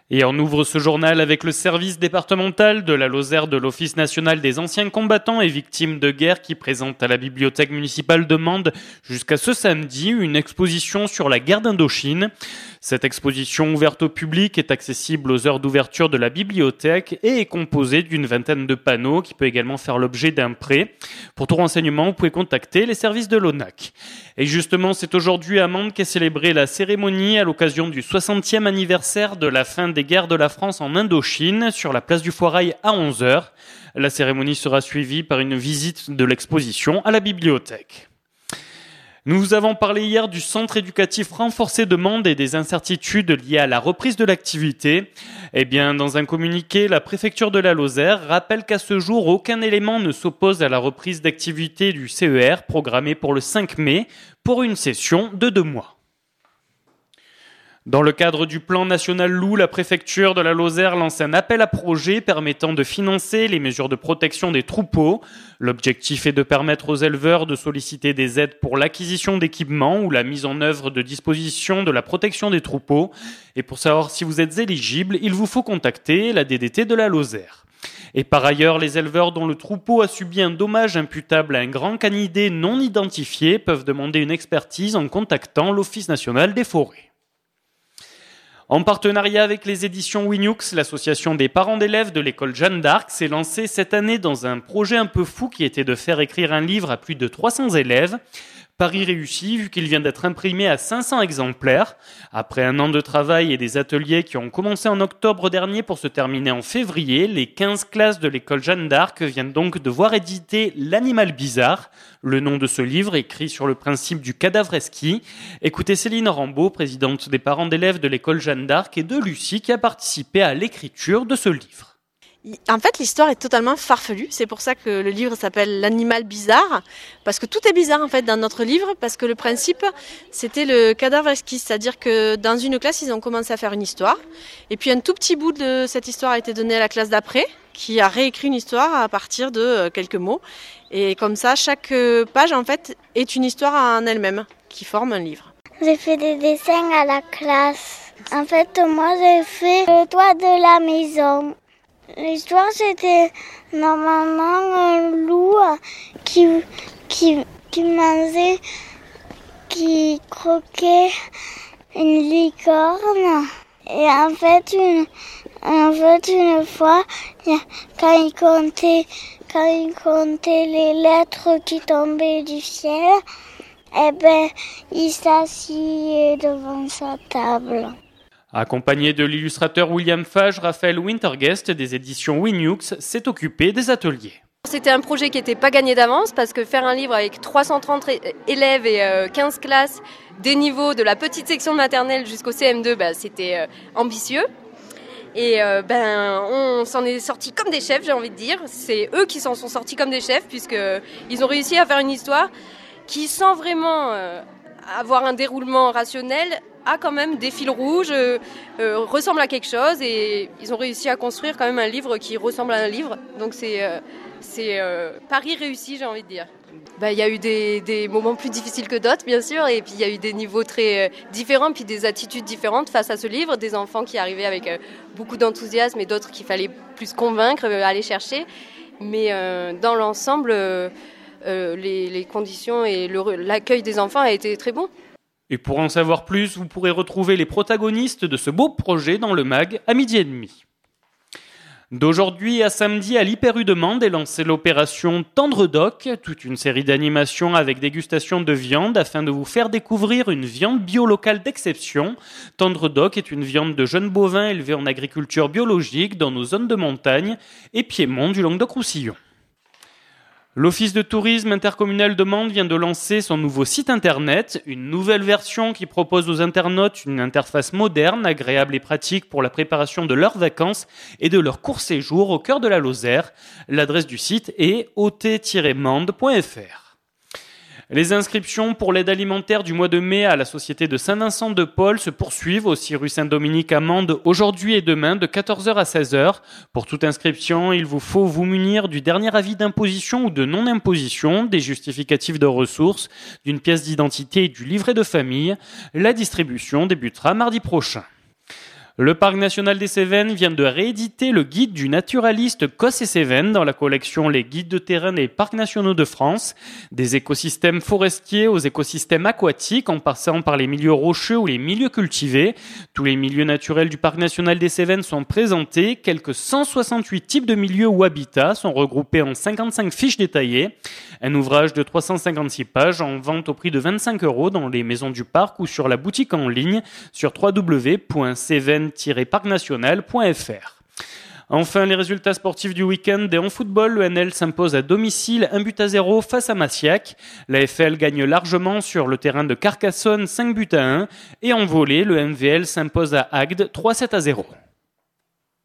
Et on ouvre ce journal avec le service départemental de la Lozère de l'Office national des anciens combattants et victimes de guerre qui présente à la bibliothèque municipale de Mende jusqu'à ce samedi une exposition sur la guerre d'Indochine. Cette exposition ouverte au public est accessible aux heures d'ouverture de la bibliothèque et est composée d'une vingtaine de panneaux qui peut également faire l'objet d'un prêt. Pour tout renseignement, vous pouvez contacter les services de l'ONAC. Et justement, c'est aujourd'hui à Mende qu'est célébrée la cérémonie à l'occasion du 60e anniversaire de la fin des guerres de la France en Indochine sur la place du Foirail à 11h. La cérémonie sera suivie par une visite de l'exposition à la bibliothèque. Nous vous avons parlé hier du centre éducatif renforcé de Mende et des incertitudes liées à la reprise de l'activité. Eh bien, dans un communiqué, la préfecture de la Lozère rappelle qu'à ce jour, aucun élément ne s'oppose à la reprise d'activité du CER programmée pour le 5 mai pour une session de 2 mois. Dans le cadre du plan national loup, la préfecture de la Lozère lance un appel à projets permettant de financer les mesures de protection des troupeaux. L'objectif est de permettre aux éleveurs de solliciter des aides pour l'acquisition d'équipements ou la mise en œuvre de dispositions de la protection des troupeaux. Et pour savoir si vous êtes éligible, il vous faut contacter la DDT de la Lozère. Et par ailleurs, les éleveurs dont le troupeau a subi un dommage imputable à un grand canidé non identifié peuvent demander une expertise en contactant l'Office national des forêts. En partenariat avec les éditions Winux, l'association des parents d'élèves de l'école Jeanne d'Arc s'est lancée cette année dans un projet un peu fou qui était de faire écrire un livre à plus de 300 élèves. Pari réussi vu qu'il vient d'être imprimé à 500 exemplaires. Après un an de travail et des ateliers qui ont commencé en octobre dernier pour se terminer en février, les 15 classes de l'école Jeanne d'Arc viennent donc de voir éditer L'animal bizarre, le nom de ce livre écrit sur le principe du cadavreski. Écoutez Céline Rambaud, présidente des parents d'élèves de l'école Jeanne d'Arc, et de Lucie qui a participé à l'écriture de ce livre. En fait, l'histoire est totalement farfelue. C'est pour ça que le livre s'appelle L'animal bizarre. Parce que tout est bizarre, en fait, dans notre livre. Parce que le principe, c'était le cadavreski. C'est-à-dire que dans une classe, ils ont commencé à faire une histoire. Et puis, un tout petit bout de cette histoire a été donné à la classe d'après, qui a réécrit une histoire à partir de quelques mots. Et comme ça, chaque page, en fait, est une histoire en elle-même, qui forme un livre. J'ai fait des dessins à la classe. En fait, moi, j'ai fait le toit de la maison. L'histoire, c'était normalement un loup qui mangeait, qui croquait une licorne. Et en fait, une fois, quand il comptait les lettres qui tombaient du ciel, il s'assied devant sa table. Accompagné de l'illustrateur William Fage, Raphaël Winterguest des éditions Winux s'est occupé des ateliers. C'était un projet qui n'était pas gagné d'avance parce que faire un livre avec 330 élèves et 15 classes, des niveaux de la petite section maternelle jusqu'au CM2, c'était ambitieux. Et on s'en est sortis comme des chefs, j'ai envie de dire. C'est eux qui s'en sont sortis comme des chefs puisqu'ils ont réussi à faire une histoire qui, sans vraiment avoir un déroulement rationnel, a quand même des fils rouges, ressemble à quelque chose et ils ont réussi à construire quand même un livre qui ressemble à un livre. Donc c'est pari réussi, j'ai envie de dire. Il y a eu des moments plus difficiles que d'autres, bien sûr, et puis il y a eu des niveaux très différents, puis des attitudes différentes face à ce livre, des enfants qui arrivaient avec beaucoup d'enthousiasme et d'autres qu'il fallait plus convaincre, aller chercher. Mais dans l'ensemble, les conditions et l'accueil des enfants a été très bon. Et pour en savoir plus, vous pourrez retrouver les protagonistes de ce beau projet dans le MAG à 12h30. D'aujourd'hui à samedi, à l'Hyper U de Mende est lancée l'opération Tendre Doc, toute une série d'animations avec dégustation de viande afin de vous faire découvrir une viande bio locale d'exception. Tendre Doc est une viande de jeunes bovins élevés en agriculture biologique dans nos zones de montagne et Piémont du Languedoc-Roussillon. L'Office de tourisme intercommunal de Mende vient de lancer son nouveau site internet, une nouvelle version qui propose aux internautes une interface moderne, agréable et pratique pour la préparation de leurs vacances et de leur court séjour au cœur de la Lozère. L'adresse du site est ot-mende.fr. Les inscriptions pour l'aide alimentaire du mois de mai à la Société de Saint-Vincent-de-Paul se poursuivent aussi rue Saint-Dominique à Mende aujourd'hui et demain de 14h à 16h. Pour toute inscription, il vous faut vous munir du dernier avis d'imposition ou de non-imposition, des justificatifs de ressources, d'une pièce d'identité et du livret de famille. La distribution débutera mardi prochain. Le Parc national des Cévennes vient de rééditer le guide du naturaliste Cos et Cévennes dans la collection Les guides de terrain des parcs nationaux de France. Des écosystèmes forestiers aux écosystèmes aquatiques en passant par les milieux rocheux ou les milieux cultivés. Tous les milieux naturels du Parc national des Cévennes sont présentés. Quelques 168 types de milieux ou habitats sont regroupés en 55 fiches détaillées. Un ouvrage de 356 pages en vente au prix de 25 € dans les maisons du parc ou sur la boutique en ligne sur www.cévennes-parcnational.fr. Enfin, les résultats sportifs du week-end. Et en football, le NL s'impose à domicile 1-0 face à Massiac. La FL gagne largement sur le terrain de Carcassonne 5-1. Et en volley, le MVL s'impose à Agde 3-7-0.